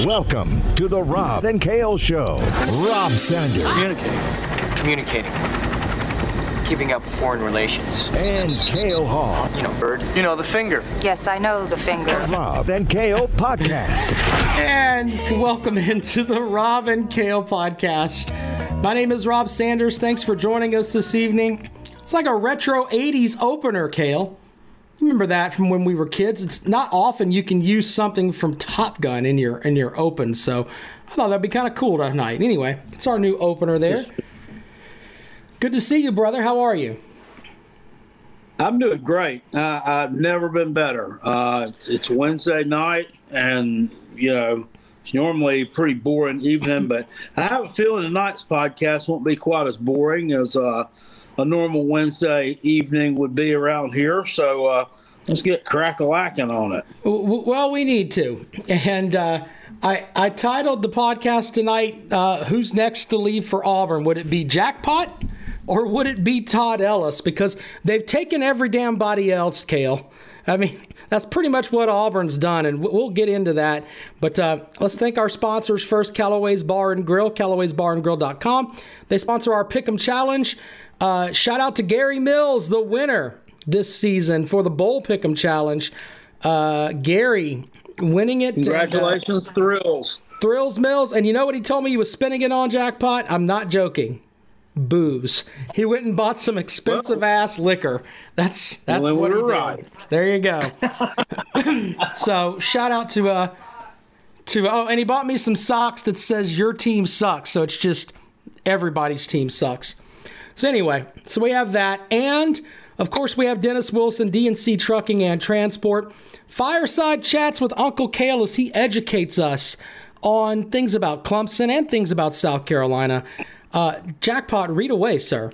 Welcome to the Rob and Kale Show. Rob Sanders. Communicating. Keeping up foreign relations. And Kale Hall. You know, bird. You know, the finger. Yes, I know the finger. Rob and Kale Podcast. And welcome into the Rob and Kale Podcast. My name is Rob Sanders. Thanks for joining us this evening. It's like a retro 80s opener, Kale. Remember that from when we were kids? It's not often you can use something from Top Gun in your open, so I thought that'd be kind of cool tonight. Anyway, it's our new opener there. Good to see you, brother. How are you? I'm doing great. I've never been better. It's Wednesday night, and, you know, it's normally a pretty boring evening, but I have a feeling tonight's podcast won't be quite as boring as a normal Wednesday evening would be around here. So let's get crack-a-lacking on it. Well, we need to. And I titled the podcast tonight, Who's Next to Leave for Auburn? Would it be Jackpot or would it be Todd Ellis? Because they've taken every damn body else, Kale. I mean, that's pretty much what Auburn's done, and we'll get into that. But let's thank our sponsors first, Callaway's Bar and Grill, Callaway'sBarandGrill.com. They sponsor our Pick'em Challenge. Shout out to Gary Mills, the winner this season for the Bowl Pick'em Challenge. Gary winning it. Congratulations, Thrills. Thrills Mills. And you know what he told me he was spending it on, Jackpot? I'm not joking. Booze. He went and bought some expensive-ass liquor. That's what he did. Right. There you go. So shout out to and he bought me some socks that says your team sucks. So it's just everybody's team sucks. So anyway, so we have that. And, of course, we have Dennis Wilson, DNC Trucking and Transport. Fireside chats with Uncle Kale as he educates us on things about Clemson and things about South Carolina. Jackpot, read away, sir.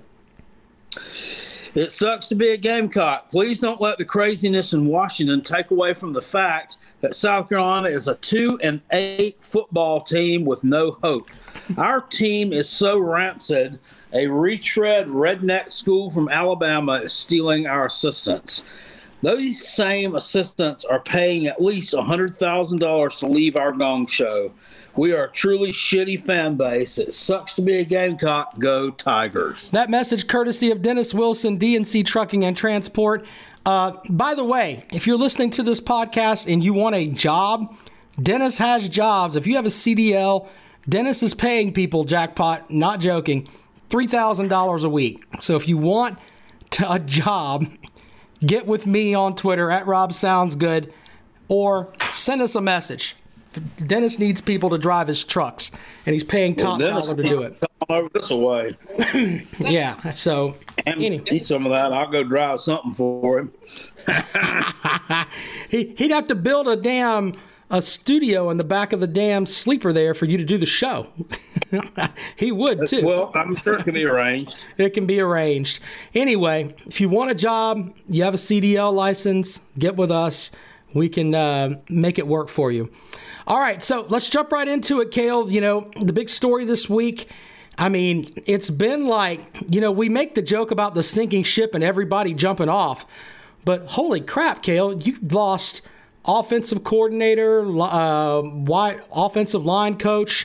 It sucks to be a Gamecock. Please don't let the craziness in Washington take away from the fact that South Carolina is a 2-8 football team with no hope. Our team is so rancid, a retread redneck school from Alabama is stealing our assistants. Those same assistants are paying at least $100,000 to leave our gong show. We are a truly shitty fan base. It sucks to be a Gamecock. Go Tigers. That message courtesy of Dennis Wilson, DNC Trucking and Transport. By the way, if you're listening to this podcast and you want a job, Dennis has jobs. If you have a CDL, Dennis is paying people, Jackpot, not joking, $3,000 a week. So if you want a job, get with me on Twitter at RobSoundsGood or send us a message. Dennis needs people to drive his trucks, and he's paying top dollar to do it. Come over this way. Yeah, so anyway. Need some of that. I'll go drive something for him. He'd have to build a studio in the back of the damn sleeper there for you to do the show. He would, too. Well, I'm sure it can be arranged. It can be arranged. Anyway, if you want a job, you have a CDL license, get with us. We can make it work for you. All right, so let's jump right into it, Kale. You know, the big story this week, I mean, it's been like, you know, we make the joke about the sinking ship and everybody jumping off. But holy crap, Kale, you lost offensive coordinator, offensive line coach,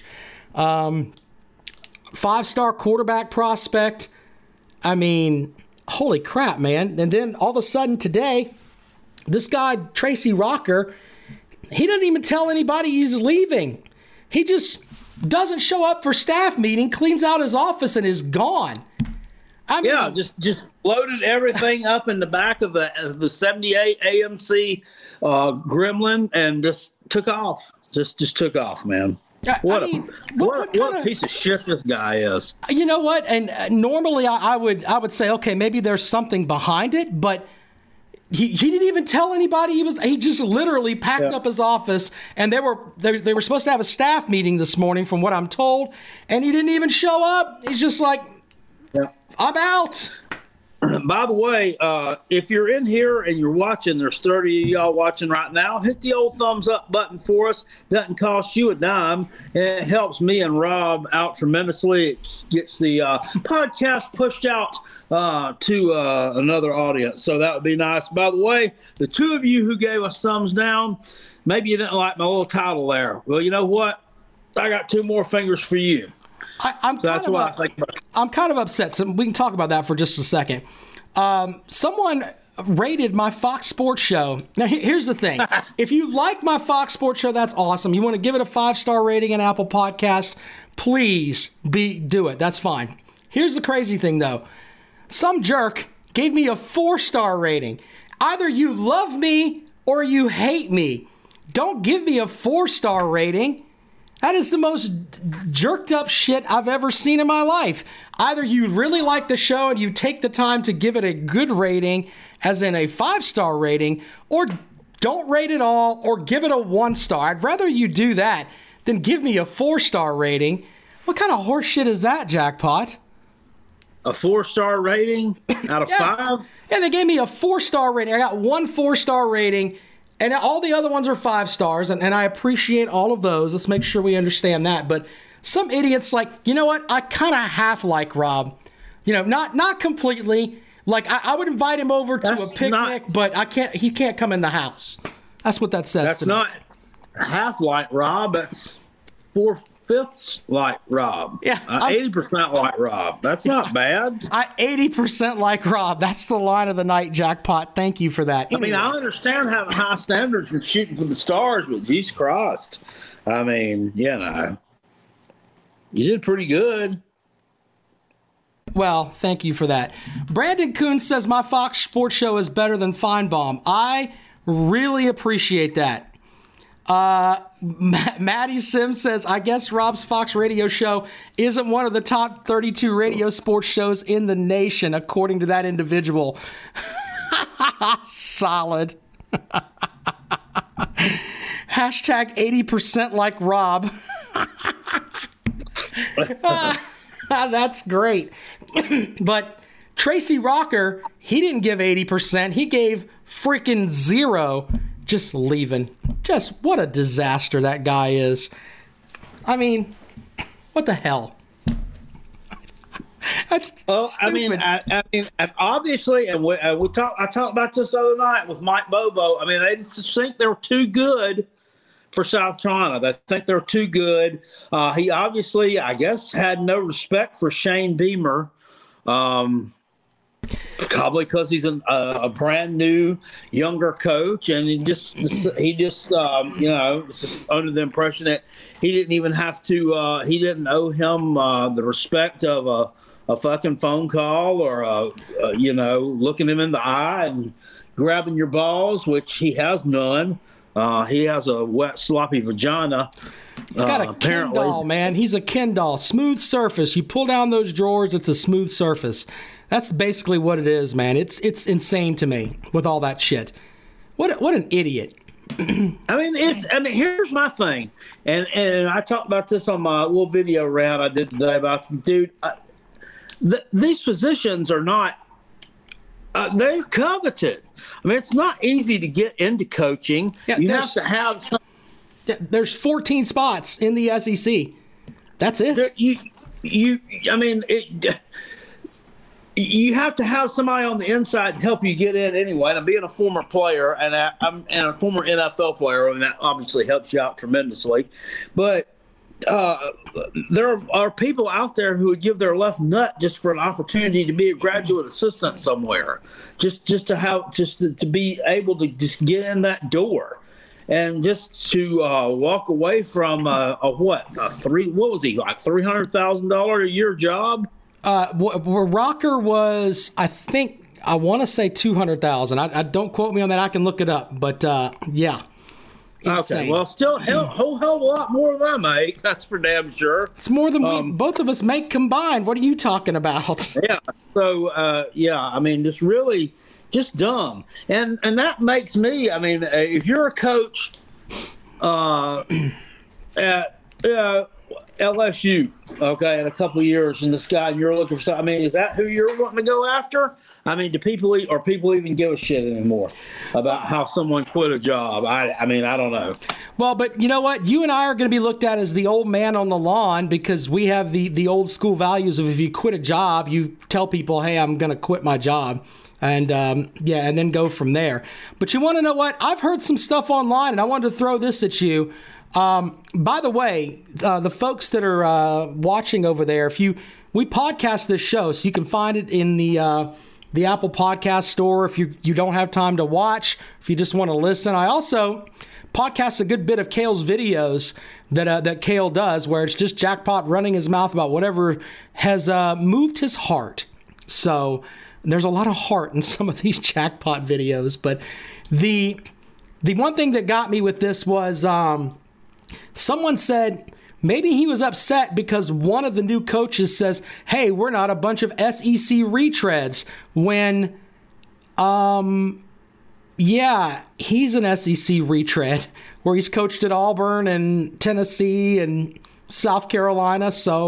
5-star quarterback prospect. I mean, holy crap, man. And then all of a sudden today, this guy, Tracy Rocker, he doesn't even tell anybody he's leaving. He just doesn't show up for staff meeting, cleans out his office, and is gone. I mean, just loaded everything up in the back of the 78 AMC Gremlin and just took off. Just took off, man. What a piece of shit this guy is. You know what? And normally I would say, okay, maybe there's something behind it, but he didn't even tell anybody he just literally packed up his office, and they were supposed to have a staff meeting this morning from what I'm told, and he didn't even show up. He's just like, I'm out. By the way, if you're in here and you're watching, there's 30 of y'all watching right now, hit the old thumbs up button for us. Doesn't cost you a dime. It helps me and Rob out tremendously. It gets the podcast pushed out to another audience. So that would be nice. By the way, the two of you who gave us thumbs down, maybe you didn't like my little title there. Well, you know what? I got 2 more fingers for you. I'm kind of upset. So we can talk about that for just a second. Someone rated my Fox Sports show. Now, here's the thing. If you like my Fox Sports show, that's awesome. You want to give it a 5-star rating in Apple Podcasts, please do it. That's fine. Here's the crazy thing, though. Some jerk gave me a 4-star rating. Either you love me or you hate me. Don't give me a 4-star rating. That is the most jerked up shit I've ever seen in my life. Either you really like the show and you take the time to give it a good rating, as in a 5-star rating, or don't rate it all or give it a 1-star. I'd rather you do that than give me a 4-star rating. What kind of horse shit is that, Jackpot? A 4-star rating out of 5? Yeah, they gave me a 4-star rating. I got 1 4-star rating. And all the other ones are 5 stars, and I appreciate all of those. Let's make sure we understand that. But some idiots like, you know what? I kind of half like Rob. You know, not completely. Like I would invite him over to a picnic, but I can't. He can't come in the house. That's what that says. That's not half like Rob. That's 4/5 like Rob. Yeah, 80% like Rob. That's not bad. 80% like Rob. That's the line of the night, Jackpot. Thank you for that. Anyway. I mean, I understand having high standards and shooting for the stars, but Jesus Christ. I mean, you know, you did pretty good. Well, thank you for that. Brandon Kuhn says my Fox Sports show is better than Feinbaum. I really appreciate that. Maddie Sims says, I guess Rob's Fox radio show isn't one of the top 32 radio sports shows in the nation, according to that individual. Solid. Hashtag 80% like Rob. That's great. But Tracy Rocker, he didn't give 80%. He gave freaking 0. Just leaving. Just what a disaster that guy is. I mean, what the hell? That's stupid. I mean, obviously, and I talked about this the other night with Mike Bobo. I mean, they just think they're too good for South Carolina. They think they're too good. He obviously, I guess, had no respect for Shane Beamer. Probably because he's a brand new, younger coach, and he just you know, was under the impression that he didn't even have to. He didn't owe him the respect of a fucking phone call or you know, looking him in the eye and grabbing your balls, which he has none. He has a wet, sloppy vagina. He's got a Ken doll, man. He's a Ken doll. Smooth surface. You pull down those drawers, it's a smooth surface. That's basically what it is, man. It's insane to me with all that shit. What an idiot. I mean, here's my thing, and I talked about this on my little video round I did today about, dude, these positions are not. They're coveted. I mean, it's not easy to get into coaching. Yeah, you have to have some. There's 14 spots in the SEC. That's it. I mean, you have to have somebody on the inside to help you get in anyway. And I'm being a former player and I'm a former NFL player, and that obviously helps you out tremendously. But there are people out there who would give their left nut just for an opportunity to be a graduate assistant somewhere, just to be able to just get in that door, and just to walk away from what was he, like $300,000 a year job? Rocker was, I want to say 200,000. I don't quote me on that. I can look it up, but yeah. Insane. Okay, well, still whole hell of a lot more than I make. That's for damn sure. It's more than both of us make combined. What are you talking about? Yeah. So yeah, I mean, just dumb, and that makes me. I mean, if you're a coach, LSU, okay, in a couple of years, and this guy, you're looking for something. I mean, is that who you're wanting to go after? I mean, do people even give a shit anymore about how someone quit a job? I mean, I don't know. Well, but you know what? You and I are going to be looked at as the old man on the lawn because we have the old school values of if you quit a job, you tell people, hey, I'm going to quit my job. And, and then go from there. But you want to know what? I've heard some stuff online, and I wanted to throw this at you. By the way, the folks that are watching over there, we podcast this show, so you can find it in the Apple Podcast Store if you don't have time to watch, if you just want to listen. I also podcast a good bit of Cale's videos that Cale does, where it's just Jackpot running his mouth about whatever has moved his heart. So there's a lot of heart in some of these Jackpot videos. But the one thing that got me with this was someone said maybe he was upset because one of the new coaches says, hey, we're not a bunch of SEC retreads, when, he's an SEC retread where he's coached at Auburn and Tennessee and South Carolina.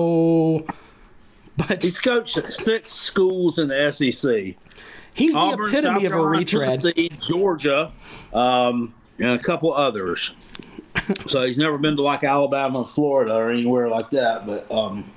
But he's coached at 6 schools in the SEC. He's Auburn, the epitome South of a Carolina, retread. Tennessee, Georgia, and a couple others. So he's never been to like Alabama, Florida, or anywhere like that. But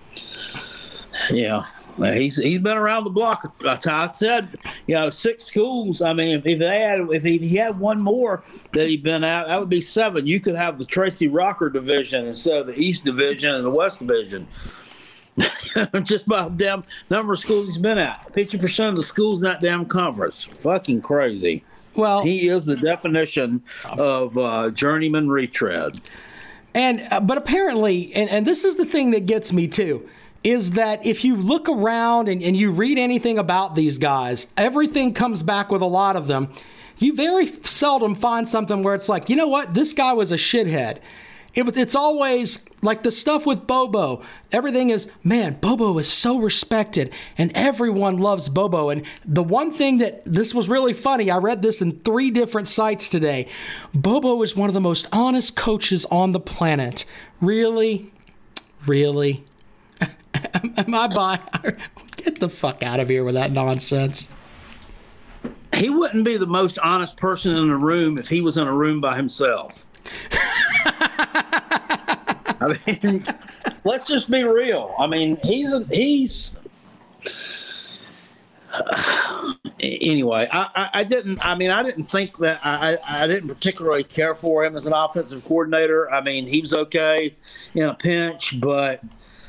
he's been around the block. I said, 6 schools. I mean, if he had one more that he'd been at, that would be 7. You could have the Tracy Rocker division instead of the East Division and the West Division. Just by the damn number of schools he's been at. 50% of the schools in that damn conference. Fucking crazy. Well, he is the definition of journeyman retread. But apparently, and this is the thing that gets me too, is that if you look around and you read anything about these guys, everything comes back with a lot of them. You very seldom find something where it's like, you know what, this guy was a shithead. It's always like the stuff with Bobo. Everything is, man, Bobo is so respected and everyone loves Bobo. And the one thing this was really funny, I read this in 3 different sites today. Bobo is one of the most honest coaches on the planet. Really? Really? Am I by? Get the fuck out of here with that nonsense. He wouldn't be the most honest person in the room if he was in a room by himself. I mean, let's just be real. I mean, anyway, I didn't think that I didn't particularly care for him as an offensive coordinator. I mean, he was okay in a pinch, but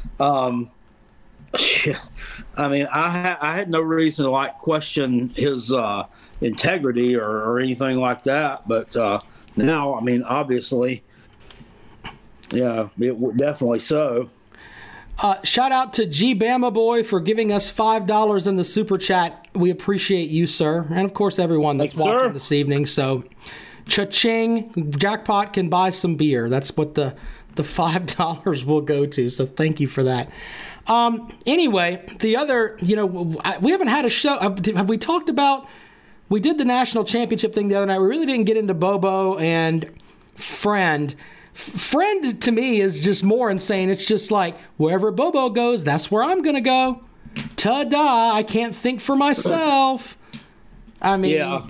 shit. I mean, I had no reason to question his integrity or anything like that. But now, I mean, obviously. Yeah, definitely so. Shout out to G Bama Boy for giving us $5 in the super chat. We appreciate you, sir. And of course, everyone that's watching this evening. So, cha-ching, Jackpot can buy some beer. That's what the $5 will go to. So thank you for that. Anyway, the other, we haven't had a show. Have we talked about, we did the national championship thing the other night. We really didn't get into Bobo and Friend. Friend to me is just more insane. It's just like wherever Bobo goes, that's where I'm gonna go. Ta-da! I can't think for myself. I mean, yeah,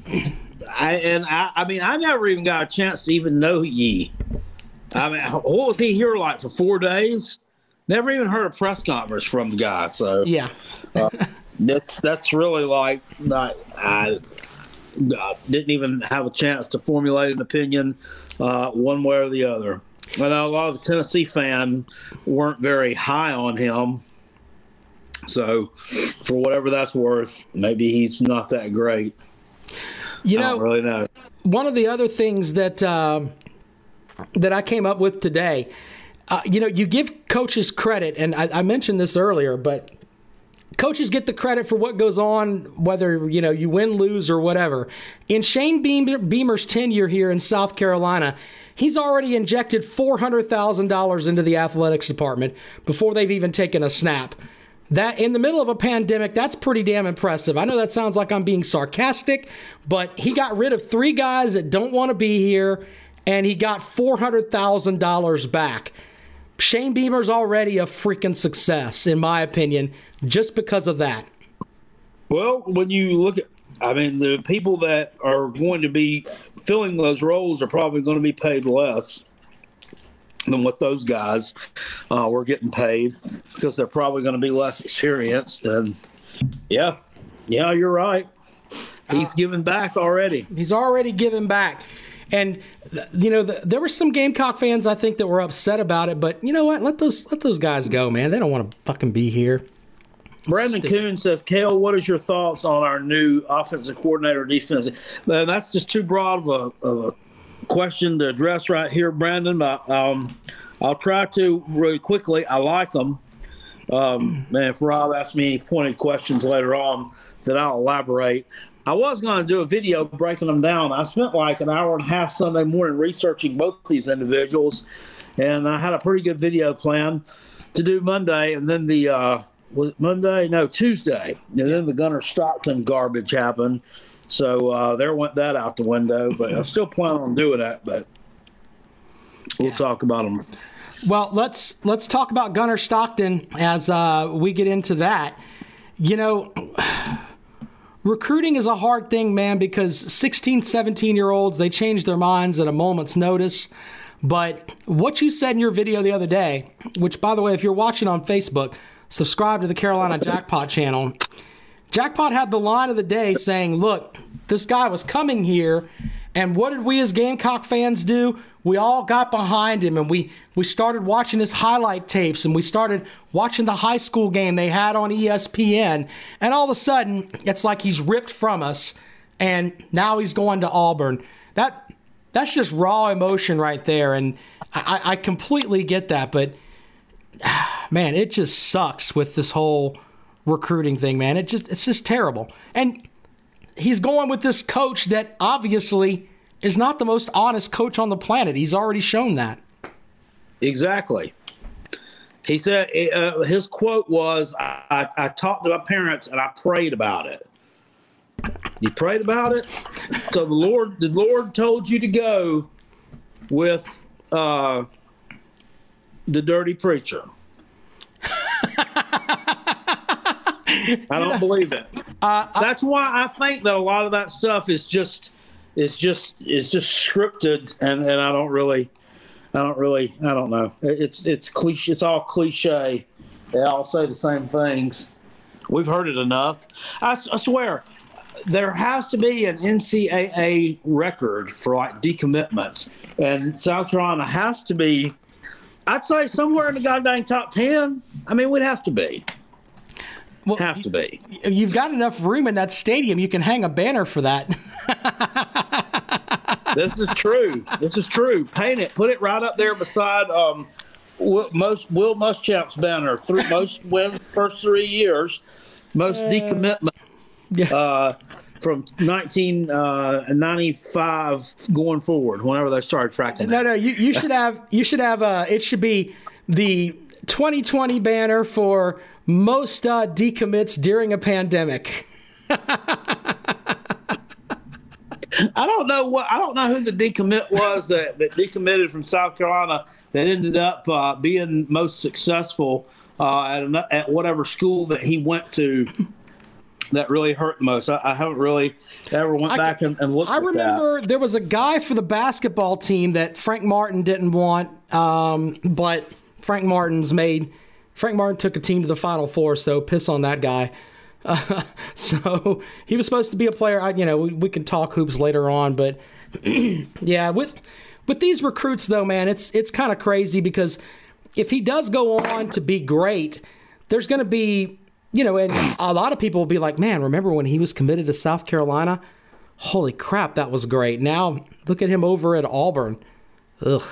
I never even got a chance to even know Yee. I mean, what was he here like for 4 days? Never even heard a press conference from the guy. So yeah, that's really like I didn't even have a chance to formulate an opinion one way or the other. I know a lot of the Tennessee fans weren't very high on him. So for whatever that's worth, maybe he's not that great. I don't really know. One of the other things that I came up with today, you give coaches credit, and I mentioned this earlier, but coaches get the credit for what goes on, whether, you win, lose, or whatever. In Shane Beamer's tenure here in South Carolina, he's already injected $400,000 into the athletics department before they've even taken a snap. That, in the middle of a pandemic, that's pretty damn impressive. I know that sounds like I'm being sarcastic, but he got rid of 3 guys that don't want to be here, and he got $400,000 back. Shane Beamer's already a freaking success, in my opinion, just because of that. Well, when you look at, the people that are going to be filling those roles are probably going to be paid less than what those guys were getting paid, because they're probably going to be less experienced. And yeah, you're right. He's giving back already. He's already giving back. And, there were some Gamecock fans, I think, that were upset about it. But you know what? Let those guys go, man. They don't want to fucking be here. Brandon Kuhn says, Cale, what is your thoughts on our new offensive coordinator defensive? Man, that's just too broad of a question to address right here, Brandon. I'll try to really quickly. I like them. Man, if Rob asks me any pointed questions later on, then I'll elaborate. I was going to do a video breaking them down. I spent like an hour and a half Sunday morning researching both these individuals, and I had a pretty good video plan to do Monday, and then Tuesday, and then the Gunnar Stockton garbage happened. So there went that out the window, but I'm still planning on doing that, but we'll talk about them. Well, let's talk about Gunnar Stockton as we get into that. Recruiting is a hard thing, man, because 16, 17-year-olds, they change their minds at a moment's notice. But what you said in your video the other day, which, by the way, if you're watching on Facebook, subscribe to the Carolina Jackpot channel. Jackpot had the line of the day saying, look, this guy was coming here, and what did we as Gamecock fans do? We all got behind him, and we started watching his highlight tapes, and we started watching the high school game they had on ESPN, and all of a sudden, it's like he's ripped from us, and now he's going to Auburn. That's just raw emotion right there, and I completely get that, but man, it just sucks with this whole recruiting thing, man. It's just terrible. And he's going with this coach that obviously is not the most honest coach on the planet. He's already shown that. Exactly. He said, his quote was, I talked to my parents and I prayed about it. You prayed about it? So the Lord told you to go with the dirty preacher. I don't believe it. That's why I think that a lot of that stuff is just scripted, and I don't know. It's cliche. It's all cliche. They all say the same things. We've heard it enough. I swear, there has to be an NCAA record for like decommitments, and South Carolina has to be. I'd say somewhere in the goddamn top 10. I mean, we'd have to be. Well, have to be. You've got enough room in that stadium. You can hang a banner for that. This is true. Paint it. Put it right up there beside Will Muschamp's banner. Most wins first 3 years. Most decommitment from 1995 going forward. Whenever they started tracking. No. You should have. It should be the 2020 banner for most decommits during a pandemic. I don't know who the decommit was that decommitted from South Carolina that ended up being most successful at whatever school that he went to. That really hurt the most. I haven't really ever went back and looked at that. I remember there was a guy for the basketball team that Frank Martin didn't want, but Frank Martin took a team to the Final Four, so piss on that guy. So he was supposed to be a player. We can talk hoops later on, but yeah, with these recruits though, man, it's kind of crazy because if he does go on to be great, there's going to be, and a lot of people will be like, man, remember when he was committed to South Carolina? Holy crap, that was great. Now look at him over at Auburn. Ugh.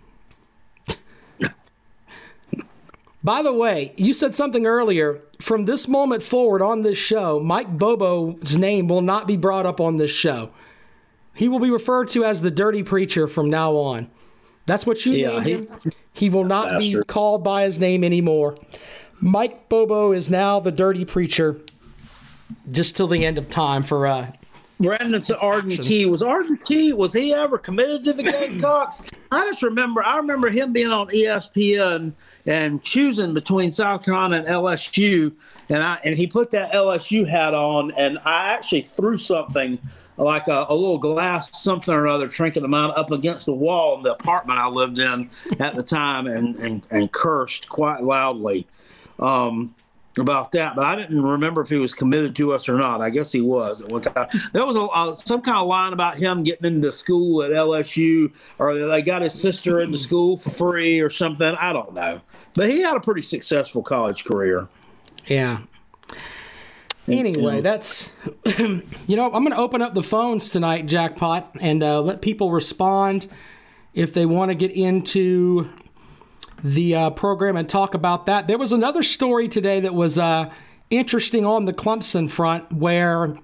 By the way, you said something earlier. From this moment forward on this show, Mike Bobo's name will not be brought up on this show. He will be referred to as the dirty preacher from now on. That's what you named him. He will not be called by his name anymore. Mike Bobo is now the dirty preacher just till the end of time for Brandon said Arden Key. Was he ever committed to the Gamecocks? I remember him being on ESPN and choosing between South Carolina and LSU, and he put that LSU hat on, and I actually threw something like a little glass something or other trinket of mine up against the wall in the apartment I lived in at the time and cursed quite loudly about that. But I didn't remember if he was committed to us or not. I guess he was at one time. There was some kind of line about him getting into school at LSU, or they got his sister into school for free or something. I don't know. But he had a pretty successful college career. Yeah. Anyway, that's, I'm going to open up the phones tonight, Jackpot, and let people respond if they want to get into the program and talk about that. There was another story today that was interesting on the Clemson front where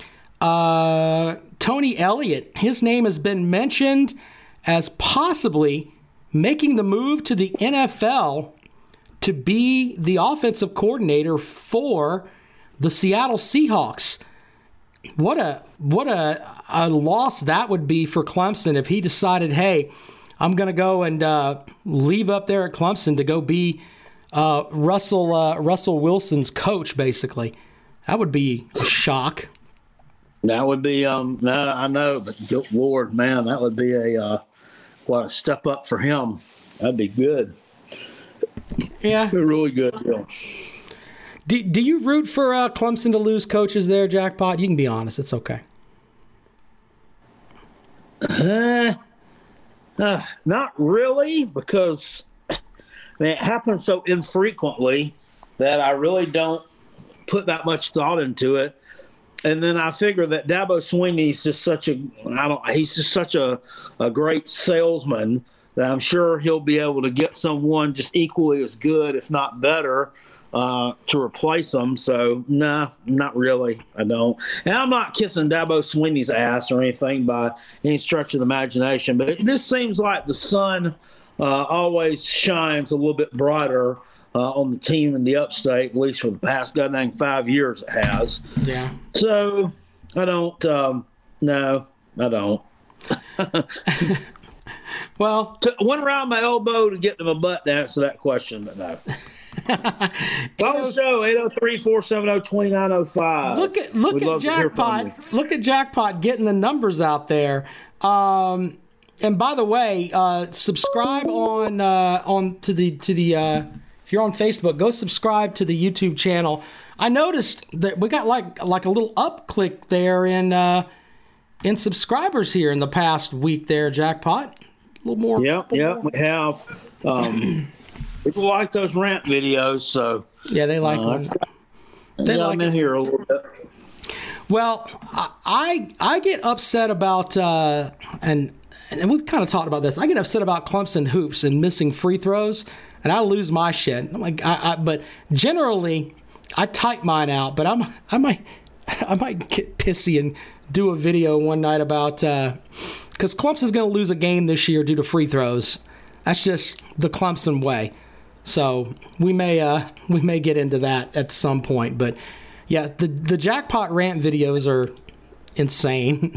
Tony Elliott, his name has been mentioned as possibly making the move to the NFL to be the offensive coordinator for the Seattle Seahawks. What a loss that would be for Clemson if he decided, hey, I'm going to go and leave up there at Clemson to go be Russell Wilson's coach, basically. That would be a shock. That would be, I know, but good Lord, man, that would be a step up for him. That'd be good. Yeah. Be really good. Yeah. Do you root for Clemson to lose coaches there, Jackpot? You can be honest. It's okay. Not really, because it happens so infrequently that I really don't put that much thought into it. And then I figure that Dabo Swinney's just he's just such a great salesman that I'm sure he'll be able to get someone just equally as good, if not better, to replace them. So, no, not really. I don't. And I'm not kissing Dabo Swinney's ass or anything by any stretch of the imagination, but it just seems like the sun always shines a little bit brighter on the team in the upstate, at least for the past goddamn 5 years it has. Yeah. So, I don't, no, I don't. Well, went around my elbow to get to my butt to answer that question, but no. Call the show 803-470-2905. Look at Jackpot. Look at Jackpot getting the numbers out there. And by the way, subscribe on to the if you're on Facebook, go subscribe to the YouTube channel. I noticed that we got like a little up click there in subscribers here in the past week there, Jackpot. A little more. Yep, we have. People like those rant videos, so yeah, they like them. They like them in here a little bit. Well, I get upset about and we've kind of talked about this. I get upset about Clemson hoops and missing free throws, and I lose my shit. I'm like, but generally, I type mine out. But I might get pissy and do a video one night about because Clemson's going to lose a game this year due to free throws. That's just the Clemson way. So we may get into that at some point. But yeah, the Jackpot rant videos are insane.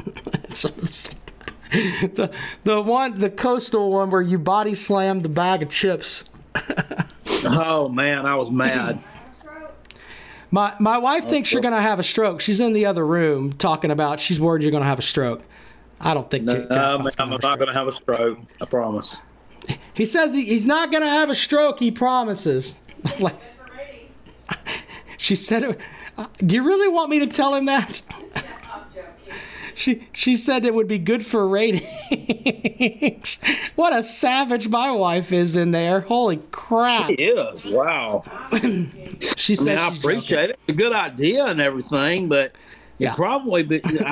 the coastal one where you body slammed the bag of chips. Oh man, I was mad. My wife thinks you're going to have a stroke. She's in the other room talking about she's worried you're going to have a stroke. I don't think. No, I'm not going to have a stroke. I promise. He says he's not going to have a stroke. He promises. Like, she said, "Do you really want me to tell him that?" I'm joking. She said it would be good for ratings. What a savage my wife is in there. Holy crap. She is. Wow. She said I appreciate it. It's a good idea and everything, but that's kind of like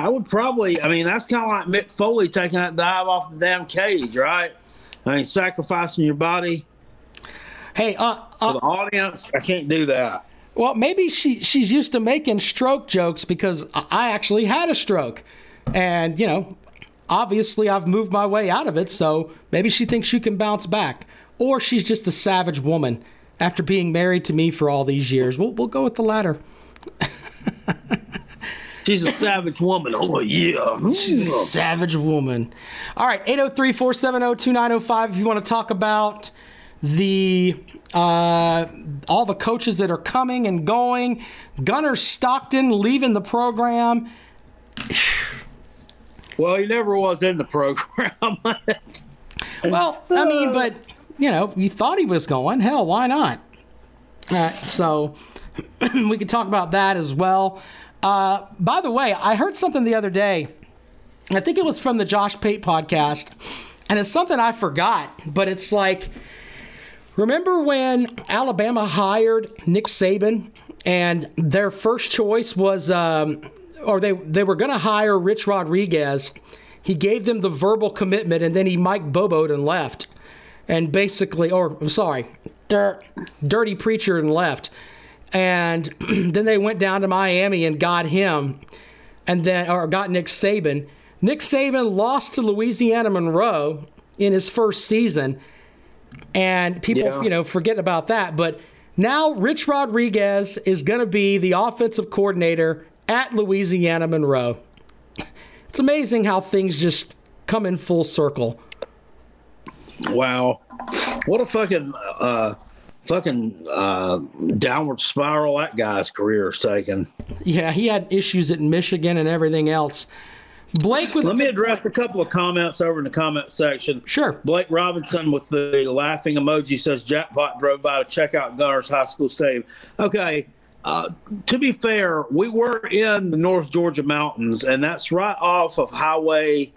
Mick Foley taking that dive off the damn cage, right? I mean, sacrificing your body. Hey, for the audience, I can't do that. Well, maybe she's used to making stroke jokes because I actually had a stroke. And, obviously I've moved my way out of it, so maybe she thinks you can bounce back. Or she's just a savage woman after being married to me for all these years. We'll go with the latter. She's a savage woman. Oh, yeah. She's a savage woman. All right, 803-470-2905 if you want to talk about the all the coaches that are coming and going. Gunnar Stockton leaving the program. Well, he never was in the program. Well, I mean, but, you thought he was going. Hell, why not? So we could talk about that as well. By the way, I heard something the other day. I think it was from the Josh Pate podcast, and it's something I forgot, but it's like, remember when Alabama hired Nick Saban, and their first choice was, or they were going to hire Rich Rodriguez. He gave them the verbal commitment, and then he Mike Bobo'd and left. And basically, Dirty Preacher and left. And then they went down to Miami and got him, got Nick Saban. Nick Saban lost to Louisiana Monroe in his first season, and people, forget about that. But now Rich Rodriguez is going to be the offensive coordinator at Louisiana Monroe. It's amazing how things just come in full circle. Wow. What a fucking downward spiral that guy's career is taking. Yeah, he had issues at Michigan and everything else. Blake, let me address a couple of comments over in the comment section. Sure. Blake Robinson with the laughing emoji says Jackpot drove by to check out Gunner's high school stadium. Okay, to be fair, we were in the North Georgia mountains, and that's right off of Highway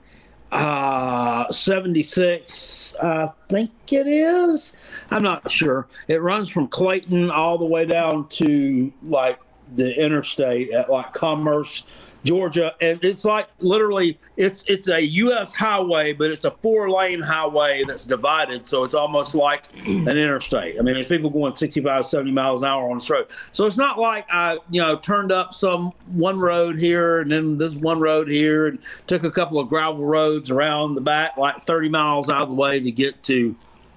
76, I think it is. I'm not sure. It runs from Clayton all the way down to like the interstate at like Commerce, Georgia, and it's like literally it's a U.S. highway, but it's a 4-lane highway that's divided, so it's almost like an interstate. I mean, there's people going 65, 70 miles an hour on this road, so it's not like I turned up some one road here and then this one road here and took a couple of gravel roads around the back like 30 miles out of the way to get to.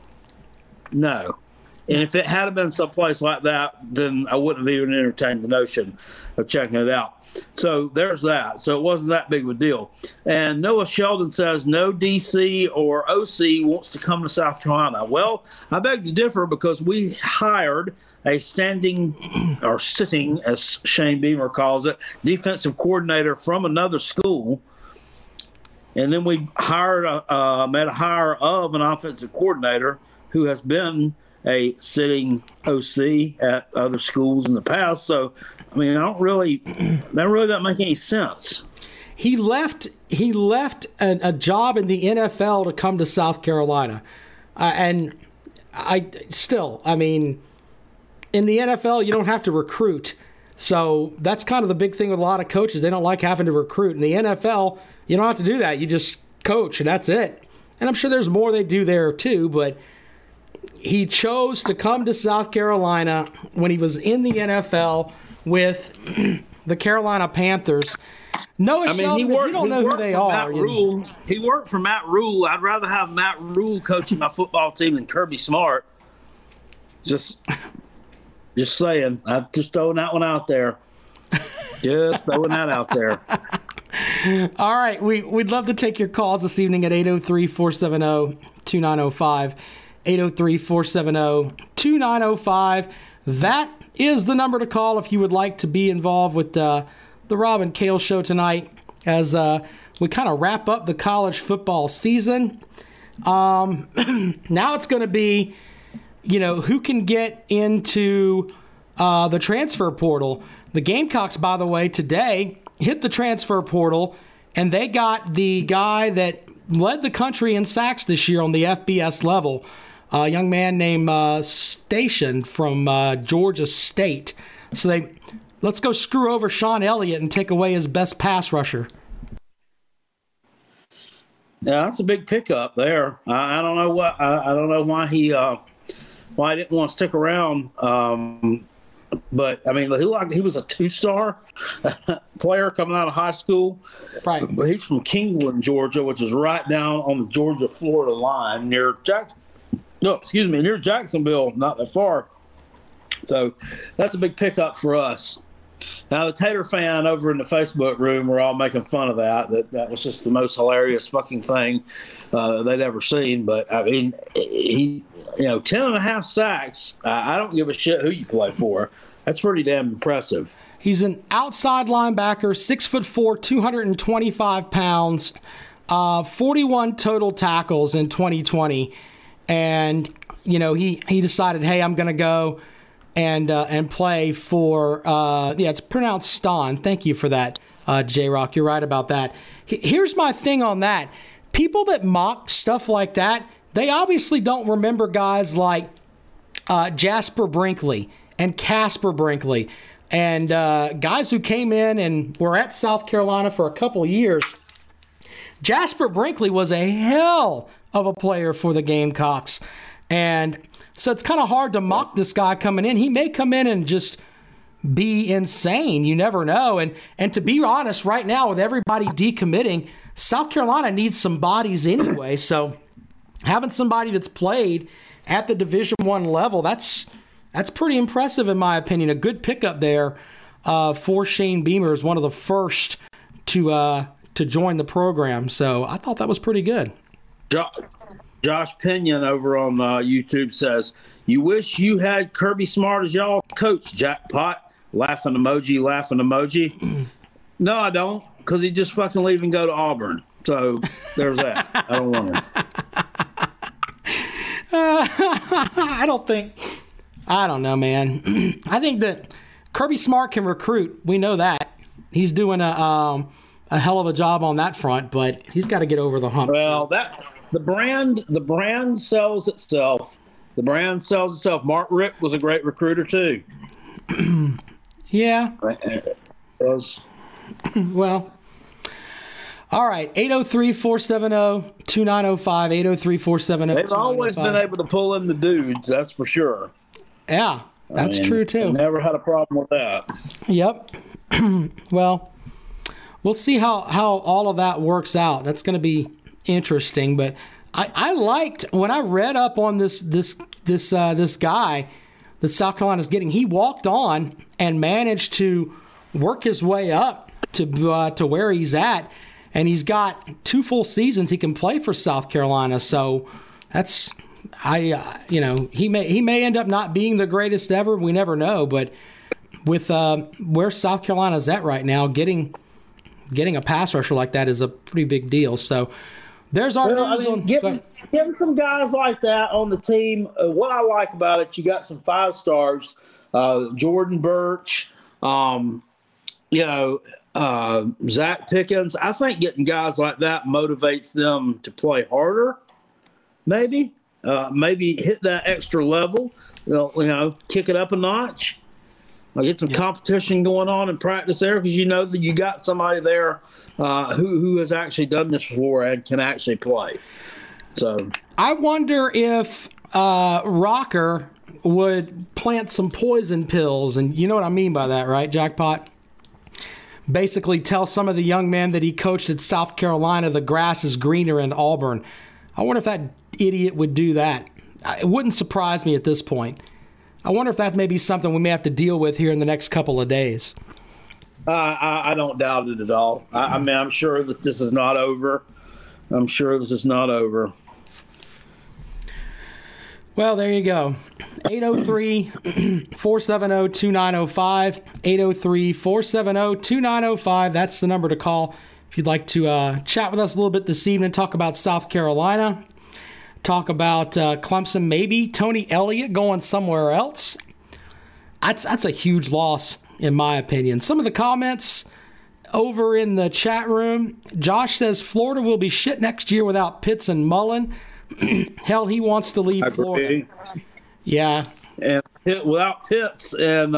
No. And if it had been someplace like that, then I wouldn't have even entertained the notion of checking it out. So there's that. So it wasn't that big of a deal. And Noah Sheldon says no DC or OC wants to come to South Carolina. Well, I beg to differ because we hired a sitting, as Shane Beamer calls it, defensive coordinator from another school. And then we made a hire of an offensive coordinator who has been a sitting OC at other schools in the past. So, I mean, that really doesn't make any sense. He left a job in the NFL to come to South Carolina. And I mean, in the NFL, you don't have to recruit. So that's kind of the big thing with a lot of coaches. They don't like having to recruit. In the NFL, you don't have to do that. You just coach, and that's it. And I'm sure there's more they do there too, but he chose to come to South Carolina when he was in the NFL with the Carolina Panthers. Noah Sheldon, if you don't know who they are. He worked for Matt Rule. I'd rather have Matt Rule coaching my football team than Kirby Smart. Just saying. I've just thrown that one out there. Just throwing that out there. All right. We'd love to take your calls this evening at 803-470-2905. 803-470-2905. That is the number to call if you would like to be involved with the Rob and Cale show tonight as we kind of wrap up the college football season. Now it's going to be, who can get into the transfer portal. The Gamecocks, by the way, today hit the transfer portal, and they got the guy that led the country in sacks this year on the FBS level, a young man named Station from Georgia State. So let's go screw over Sean Elliott and take away his best pass rusher. Yeah, that's a big pickup there. I don't know why he didn't want to stick around. But I mean, he was a 2-star player coming out of high school. Right. But he's from Kingland, Georgia, which is right down on the Georgia-Florida line near Jacksonville, not that far. So that's a big pickup for us. Now, the Tater fan over in the Facebook room were all making fun of that. That was just the most hilarious fucking thing they'd ever seen. But, I mean, he, 10.5 sacks. I don't give a shit who you play for. That's pretty damn impressive. He's an outside linebacker, 6'4", 225 pounds, 41 total tackles in 2020. And, he decided, hey, I'm going to go and play for, it's pronounced Ston. Thank you for that, J-Rock. You're right about that. Here's my thing on that. People that mock stuff like that, they obviously don't remember guys like Jasper Brinkley and Casper Brinkley and guys who came in and were at South Carolina for a couple of years. Jasper Brinkley was a hell of a player for the Gamecocks. And so it's kind of hard to mock this guy coming in. He may come in and just be insane. You never know. And to be honest, right now with everybody decommitting, South Carolina needs some bodies anyway. So having somebody that's played at the Division I level, that's pretty impressive in my opinion. A good pickup there for Shane Beamer, is one of the first to join the program. So I thought that was pretty good. Josh Pinion over on YouTube says, "You wish you had Kirby Smart as y'all coach, jackpot." Laughing emoji, laughing emoji. No, I don't, because he just fucking leave and go to Auburn. So there's that. I don't want him. I don't know, man. I think that Kirby Smart can recruit. We know that. He's doing a hell of a job on that front, but he's got to get over the hump. Well, the brand sells itself. The brand sells itself. Mark Rick was a great recruiter too. Yeah. Well, all right. 803-470-2905. 803-470-2905. They've always been able to pull in the dudes, that's for sure. Yeah, that's true too. Never had a problem with that. Yep. Well, we'll see how all of that works out. That's going to be interesting. But I liked when I read up on this guy that South Carolina's getting. He walked on and managed to work his way up to where he's at, and he's got 2 full seasons he can play for South Carolina. So that's he may end up not being the greatest ever. We never know, but with where South Carolina's at right now, getting a pass rusher like that is a pretty big deal. So there's our getting some guys like that on the team. What I like about it, you got some 5 stars, Jordan Birch, Zach Pickens. I think getting guys like that motivates them to play harder. Maybe hit that extra level. Kick it up a notch. Get some competition going on in practice there, because that you got somebody there who has actually done this before and can actually play. So I wonder if Rocker would plant some poison pills, and you know what I mean by that, right, Jackpot? Basically tell some of the young men that he coached at South Carolina the grass is greener in Auburn. I wonder if that idiot would do that. It wouldn't surprise me at this point. I wonder if that may be something we may have to deal with here in the next couple of days. I don't doubt it at all. I'm sure that this is not over. Well, there you go. 803-470-2905. 803-470-2905. That's the number to call if you'd like to chat with us a little bit this evening, talk about South Carolina, talk about Clemson, maybe Tony Elliott going somewhere else. That's a huge loss, in my opinion. Some of the comments over in the chat room, Josh says Florida will be shit next year without Pitts and Mullen. Hell, he wants to leave Florida. Yeah. And without Pitts and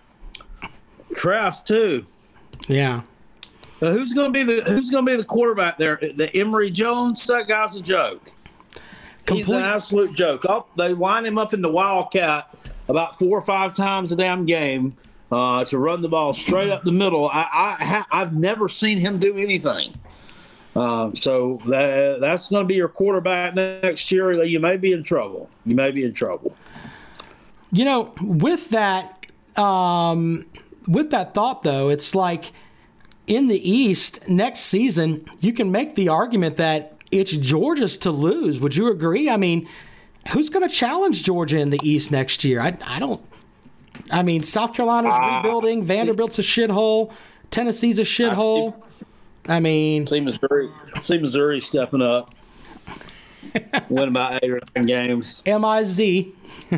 Trask too. Yeah. Who's going to be the quarterback there? The Emory Jones? That guy's a joke. He's an absolute joke. They line him up in the Wildcat about 4 or 5 times a damn game to run the ball straight up the middle. I've never seen him do anything. So that's going to be your quarterback next year. You may be in trouble. With that, with that thought, though, it's like in the East next season, you can make the argument that it's Georgia's to lose. Would you agree? I mean, who's going to challenge Georgia in the East next year? I mean, South Carolina's rebuilding. Vanderbilt's a shithole. Tennessee's a shithole. I mean, see Missouri stepping up, win about 8 or 9 games. MIZ.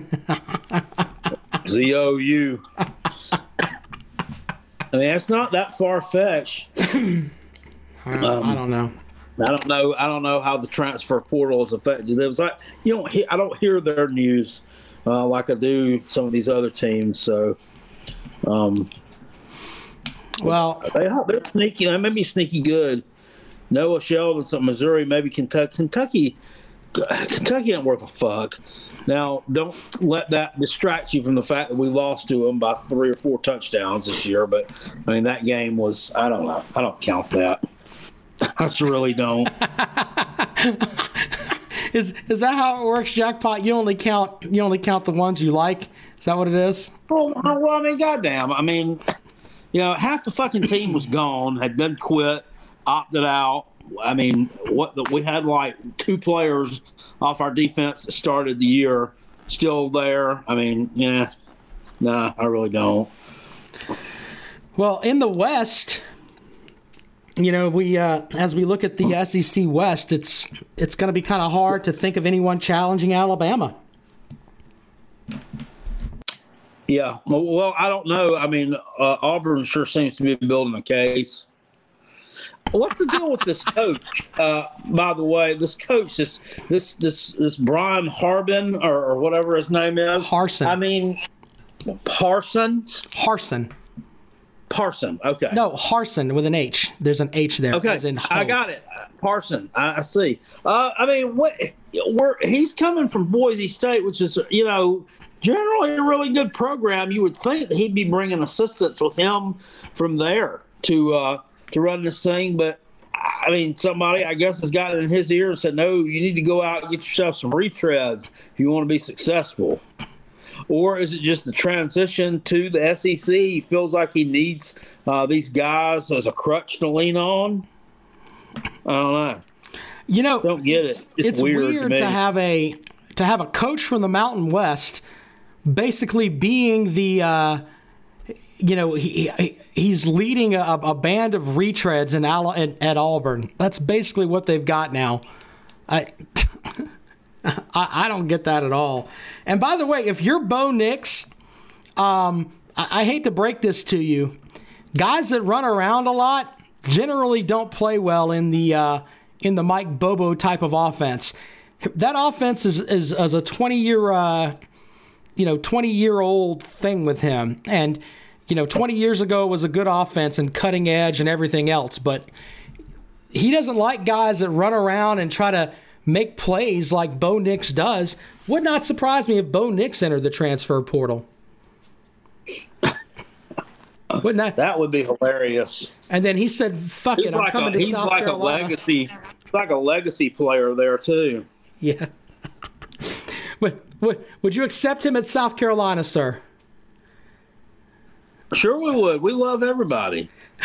ZOU. I mean, it's not that far fetched. I don't know. I don't know how the transfer portal is affected. It was like I don't hear their news like I do some of these other teams. So, well, they're sneaky. They may be sneaky good. Noah Sheldon's at Missouri, maybe Kentucky. Kentucky ain't worth a fuck. Now, don't let that distract you from the fact that we lost to them by 3 or 4 touchdowns this year. But, I mean, that game was, I don't know. I don't count that. I just really don't. Is that how it works, Jackpot? You only count the ones you like? Is that what it is? Well, I mean, goddamn. I mean, half the fucking team was gone, had done quit, opted out. I mean, we had like 2 players off our defense that started the year still there. I mean, I really don't. Well, in the West, we as we look at the SEC West, it's going to be kind of hard to think of anyone challenging Alabama. Yeah, well, I don't know. I mean, Auburn sure seems to be building a case. What's the deal with this coach? By the way, this coach, this Brian Harbin or whatever his name is. Harsin. I mean, Parsons. Parson. Okay. No, Harsin with an H. There's an H there. Okay. As in I got it. Parson. I see. I mean, he's coming from Boise State, which is generally a really good program. You would think that he'd be bringing assistants with him from there to run this thing, but I mean, somebody I guess has gotten in his ear and said, "No, you need to go out and get yourself some retreads if you want to be successful." Or is it just the transition to the SEC? He feels like he needs these guys as a crutch to lean on. I don't know. Don't get it. It's weird to have a coach from the Mountain West basically being the he's leading a band of retreads at Auburn. That's basically what they've got now. I don't get that at all. And by the way, if you're Bo Nix, I hate to break this to you, guys that run around a lot generally don't play well in the Mike Bobo type of offense. That offense is a 20-year-old thing with him. And 20 years ago it was a good offense and cutting edge and everything else, but he doesn't like guys that run around and try to make plays like Bo Nix does. Would not surprise me if Bo Nix entered the transfer portal. Wouldn't that? That would be hilarious. And then he said, "Fuck it, I'm coming to South Carolina." He's like a legacy player there too. Yeah. Would you accept him at South Carolina, sir? Sure we would. We love everybody.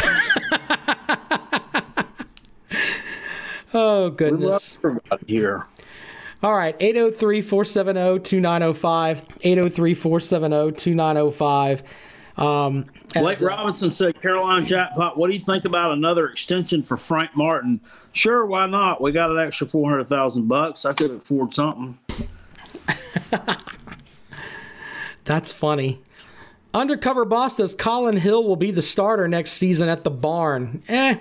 Oh, goodness. We love everybody here. All right, 803-470-2905, 803-470-2905. Blake Robinson said, Carolina Jackpot, what do you think about another extension for Frank Martin? Sure, why not? We got an extra $400,000. I could afford something. That's funny. Undercover Boss says Colin Hill will be the starter next season at the Barn.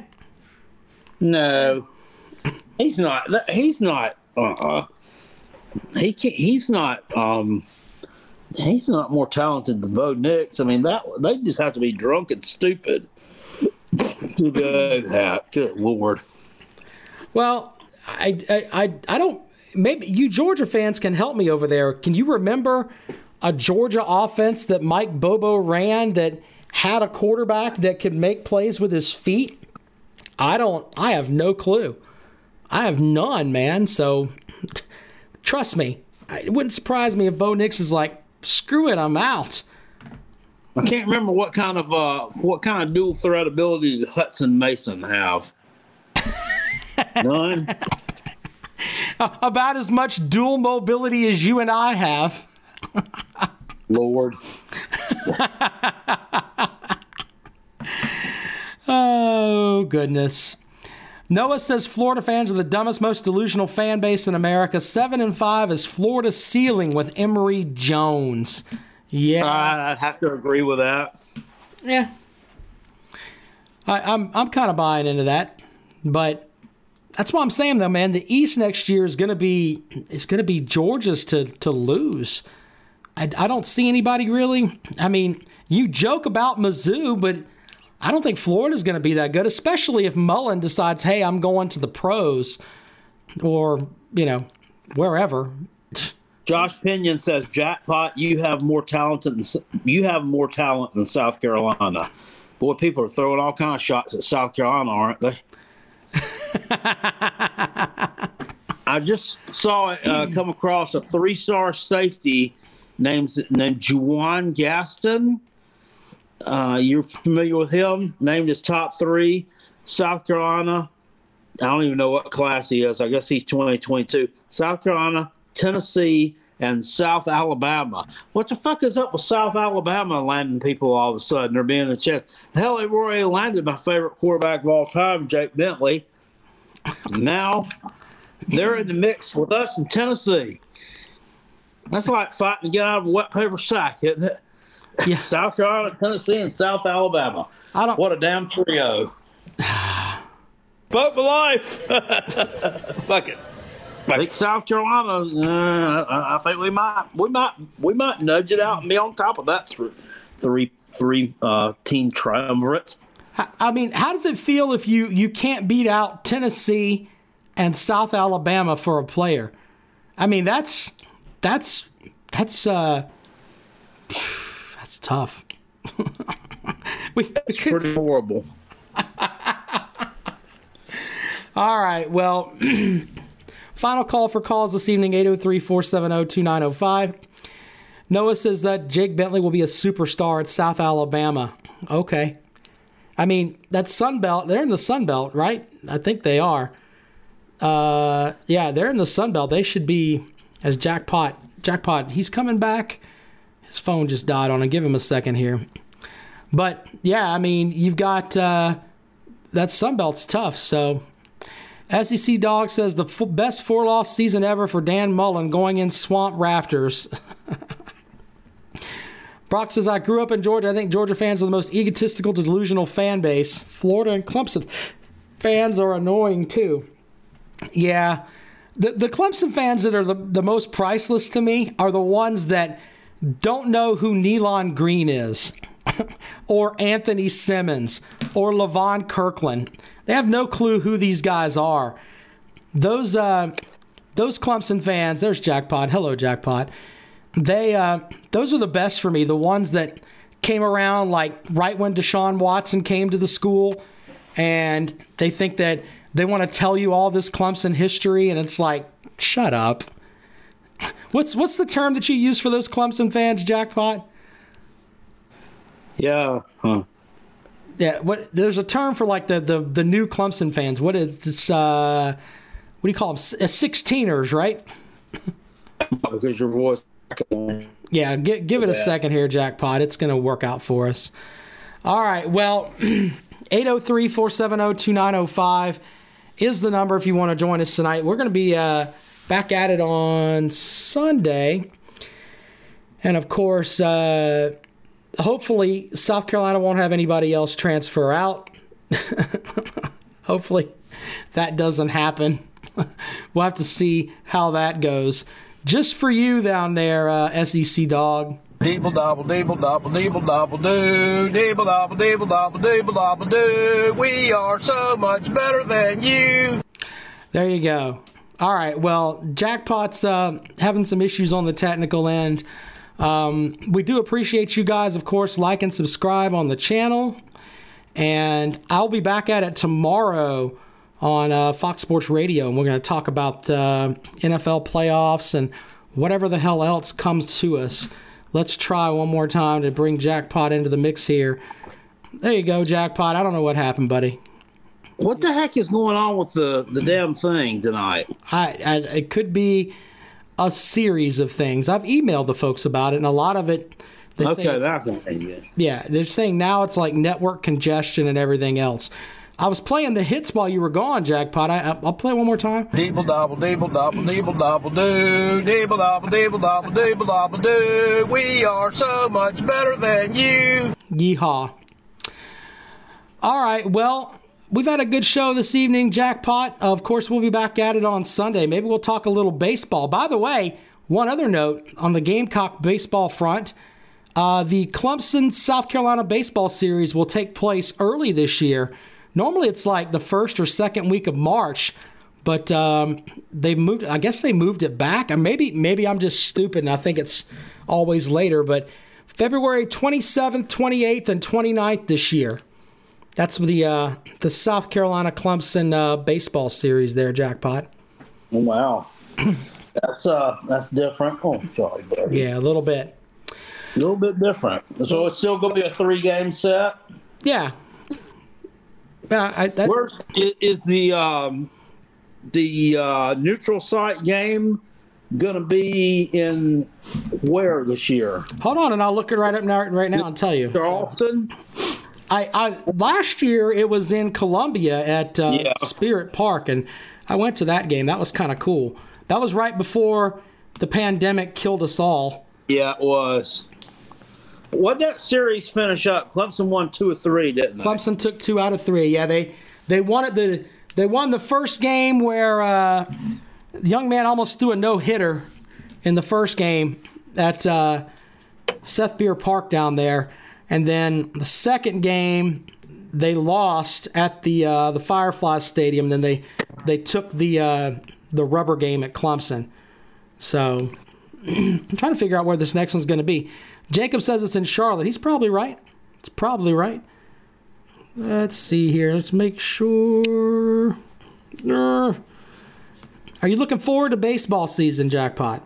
No. He's not. He's not. He can't. He's not. He's not more talented than Bo Nix. I mean, they just have to be drunk and stupid to do that. Good Lord. Well, I don't. Maybe you Georgia fans can help me over there. Can you remember a Georgia offense that Mike Bobo ran that had a quarterback that could make plays with his feet? I have no clue. I have none, man. So trust me, it wouldn't surprise me if Bo Nix is like, screw it, I'm out. I can't remember what kind of dual threat ability did Hudson Mason have. None. About as much dual mobility as you and I have. Lord. Oh, goodness. Noah says Florida fans are the dumbest, most delusional fan base in America. 7-5 is Florida's ceiling with Emory Jones. Yeah. I'd have to agree with that. Yeah. I'm kind of buying into that. But that's what I'm saying, though, man. The East next year is going to be Georgia's to lose. I don't see anybody really. I mean, you joke about Mizzou, but I don't think Florida's going to be that good, especially if Mullen decides, hey, I'm going to the pros or, wherever. Josh Pinion says, Jackpot, you have more talent than South Carolina. Boy, people are throwing all kinds of shots at South Carolina, aren't they? I just saw it come across a 3-star safety named Juwan Gaston. You're familiar with him? Named his top 3. South Carolina. I don't even know what class he is. I guess he's 2022. South Carolina, Tennessee, and South Alabama. What the fuck is up with South Alabama landing people all of a sudden? They're being a chance. Hell, they've already landed my favorite quarterback of all time, Jake Bentley. Now they're in the mix with us in Tennessee. That's like fighting to get out of a wet paper sack, isn't it? Yeah. South Carolina, Tennessee, and South Alabama. What a damn trio. Vote for life. Fuck it. I think South Carolina. I think we might nudge it out and be on top of that three team triumvirate. I mean, how does it feel if you can't beat out Tennessee and South Alabama for a player? I mean, that's tough. It's pretty horrible. All right. Well, final call for calls this evening, 803-470-2905. Noah says that Jake Bentley will be a superstar at South Alabama. Okay. I mean, that's Sun Belt. They're in the Sun Belt, right? I think they are. Yeah, they're in the Sun Belt. They should be, as Jackpot, he's coming back. His phone just died on him. Give him a second here. But, yeah, I mean, you've got that Sun Belt's tough. So, SEC Dog says the best 4-loss season ever for Dan Mullen going in swamp rafters. Brock says, I grew up in Georgia. I think Georgia fans are the most egotistical, delusional fan base. Florida and Clemson fans are annoying, too. Yeah. The Clemson fans that are the most priceless to me are the ones that don't know who Nealon Green is or Anthony Simmons or Levon Kirkland. They have no clue who these guys are. Those Clemson fans, there's Jackpot. Hello, Jackpot. Those are the best for me. The ones that came around like right when Deshaun Watson came to the school, and they think that they want to tell you all this Clemson history, and it's like, shut up. What's the term that you use for those Clemson fans, Jackpot? Yeah. Huh. Yeah. There's a term for like the new Clemson fans. What do you call them? 16ers, right? Because your voice. Yeah, give it a second here, Jackpot. It's going to work out for us. All right, well, 803-470-2905 is the number if you want to join us tonight. We're going to be back at it on Sunday. And, of course, hopefully South Carolina won't have anybody else transfer out. Hopefully that doesn't happen. We'll have to see how that goes. Just for you down there, SEC Dog. Deeble dobble, deeble dobble, deeble dobble doo. Deeble dobble, deeble dobble, deeble dobble doo. We are so much better than you. There you go. All right. Well, Jackpot's having some issues on the technical end. We do appreciate you guys, of course, like and subscribe on the channel. And I'll be back at it tomorrow on Fox Sports Radio, and we're going to talk about NFL playoffs and whatever the hell else comes to us Let's try one more time to bring Jackpot into the mix here. There you go, Jackpot. I don't know what happened, buddy. What the heck is going on with the damn thing tonight? It could be a series of things. I've emailed the folks about it, and a lot of it. Okay, that's good. Yeah, they're saying now it's like network congestion and everything else. I was playing the hits while you were gone, Jackpot. I'll play one more time. Deeble dobble, deeble dobble, deeble dobble doo. Deeble dobble, deeble dobble, deeble dobble doo. We are so much better than you. Yeehaw. All right, well, we've had a good show this evening, Jackpot. Of course, we'll be back at it on Sunday. Maybe we'll talk a little baseball. By the way, one other note on the Gamecock baseball front. The Clemson, South Carolina baseball series will take place early this year. Normally it's like the first or second week of March, but they moved. I guess they moved it back. Or maybe I'm just stupid and I think it's always later. But February 27th, 28th, and 29th this year. That's the South Carolina Clemson baseball series there, Jackpot. Wow, that's different. Oh, sorry, buddy. Yeah, a little bit. A little bit different. So it's still going to be a 3-game set? Yeah. Where is the neutral site game going to be in where this year? Hold on, and I'll look it right now and tell you. Charleston? I last year it was in Columbia at Spirit Park, and I went to that game. That was kind of cool. That was right before the pandemic killed us all. Yeah, it was. What did that series finish up? Clemson won 2 or 3, didn't they? Clemson took 2 out of 3. Yeah, they won it. They won the first game where the young man almost threw a no-hitter in the first game at Seth Beer Park down there, and then the second game they lost at the Firefly Stadium. Then they took the rubber game at Clemson. So I'm trying to figure out where this next one's going to be. Jacob says it's in Charlotte. He's probably right. It's probably right. Let's see here. Let's make sure. Are you looking forward to baseball season, Jackpot?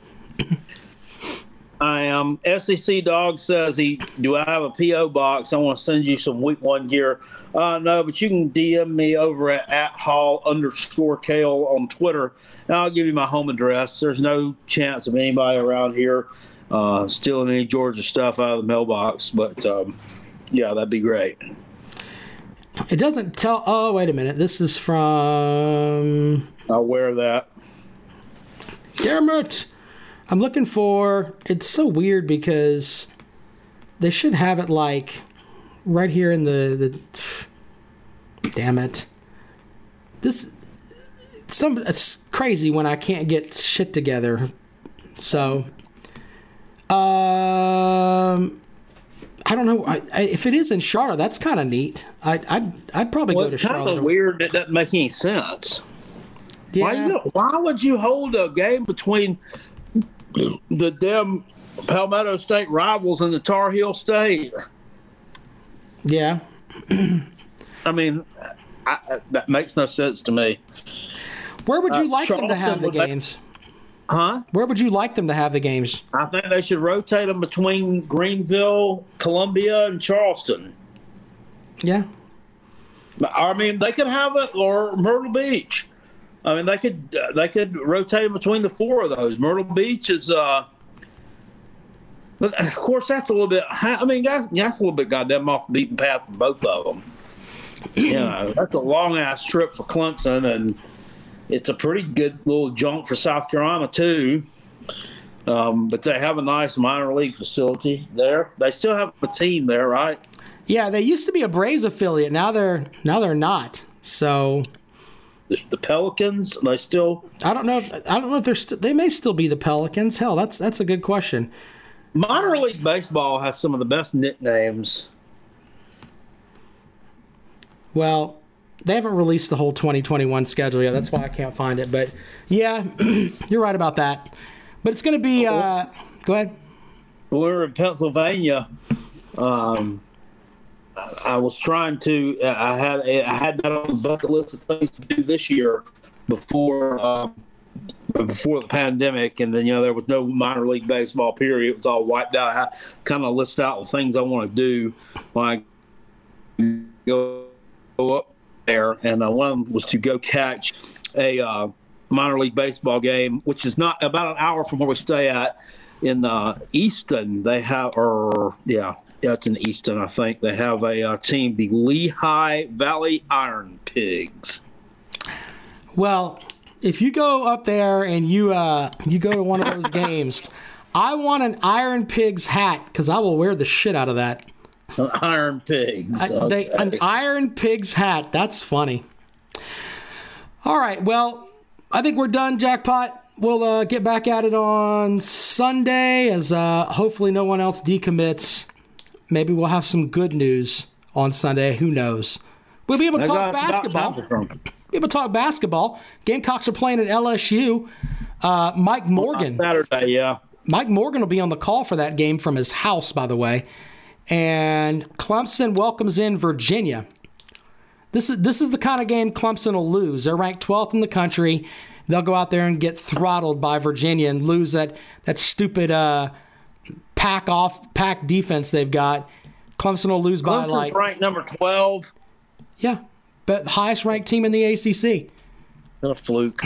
I am. SEC Dog says, do I have a P.O. box? I want to send you some week 1 gear. No, but you can DM me over at Hall_Kale on Twitter, and I'll give you my home address. There's no chance of anybody around here stealing any Georgia stuff out of the mailbox, but yeah, that'd be great. It doesn't tell. Oh, wait a minute. This is from. I'll wear that. Damn it. I'm looking for. It's so weird because they should have it like right here in the. Damn it. It's crazy when I can't get shit together. So. I don't know. If it is in Charlotte, that's kind of neat. I'd probably go to Charlotte. It's kind of weird. It doesn't make any sense. Yeah. Why would you hold a game between the damn Palmetto State rivals and the Tar Heel State? Yeah. I mean, that makes no sense to me. Where would you like them to have the games? Huh? Where would you like them to have the games? I think they should rotate them between Greenville, Columbia, and Charleston. Yeah. I mean, they could have it, or Myrtle Beach. I mean, they could rotate them between the 4 of those. Myrtle Beach is, but of course, that's a little bit. I mean, that's a little bit goddamn off the beaten path for both of them. You know, that's a long ass trip for Clemson, and it's a pretty good little jaunt for South Carolina too. But they have a nice minor league facility there. They still have a team there, right? Yeah, they used to be a Braves affiliate. Now they're not. So the Pelicans, they still. I don't know if they may still be the Pelicans. Hell, that's a good question. Minor league baseball has some of the best nicknames. Well, they haven't released the whole 2021 schedule yet. That's why I can't find it. But yeah, you're right about that. But it's going to be. Go ahead. When we were in Pennsylvania, I was trying to. I had that on the bucket list of things to do this year before before the pandemic, and then there was no minor league baseball period. It was all wiped out. I kind of list out the things I want to do when I go up there, and one of them was to go catch a minor league baseball game, which is not about an hour from where we stay at in Easton. They have, it's in Easton, I think. They have a team, the Lehigh Valley Iron Pigs. Well, if you go up there and you go to one of those games, I want an Iron Pigs hat because I will wear the shit out of that. Iron Pigs. An Iron Pigs hat. That's funny. All right. Well, I think we're done, Jackpot. We'll get back at it on Sunday as hopefully no one else decommits. Maybe we'll have some good news on Sunday. Who knows? We'll be able to talk basketball. Be able to talk basketball. Gamecocks are playing at LSU. Mike Morgan. Saturday, yeah. Mike Morgan will be on the call for that game from his house, by the way. And Clemson welcomes in Virginia. This is the kind of game Clemson will lose. They're ranked 12th in the country. They'll go out there and get throttled by Virginia and lose that stupid pack defense they've got. Clemson will lose by Clemson's ranked number 12. Yeah, but highest ranked team in the ACC. A fluke.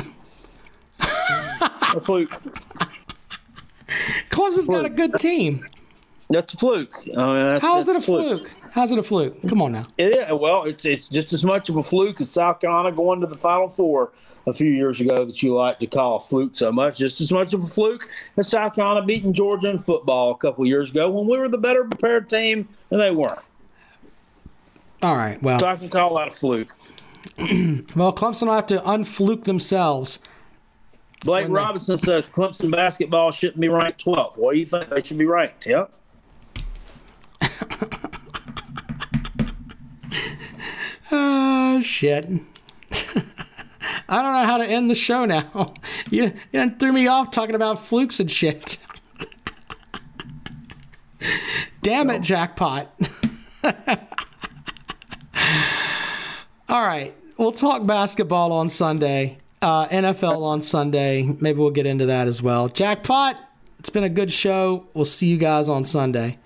A fluke. Clemson's got a good team. That's a fluke. How's it a fluke? How's it a fluke? Come on now. It is. Well, it's just as much of a fluke as South Carolina going to the Final Four a few years ago that you like to call a fluke so much. Just as much of a fluke as South Carolina beating Georgia in football a couple years ago when we were the better prepared team and they weren't. All right, well. So I can call that a fluke. Well, Clemson will have to unfluke themselves. Blake Robinson says Clemson basketball shouldn't be ranked 12th. What do you think they should be ranked, 10th? Shit. I don't know how to end the show now. You threw me off talking about flukes and shit. Damn it, Jackpot. All right. We'll talk basketball on Sunday. NFL on Sunday. Maybe we'll get into that as well. Jackpot, it's been a good show. We'll see you guys on Sunday.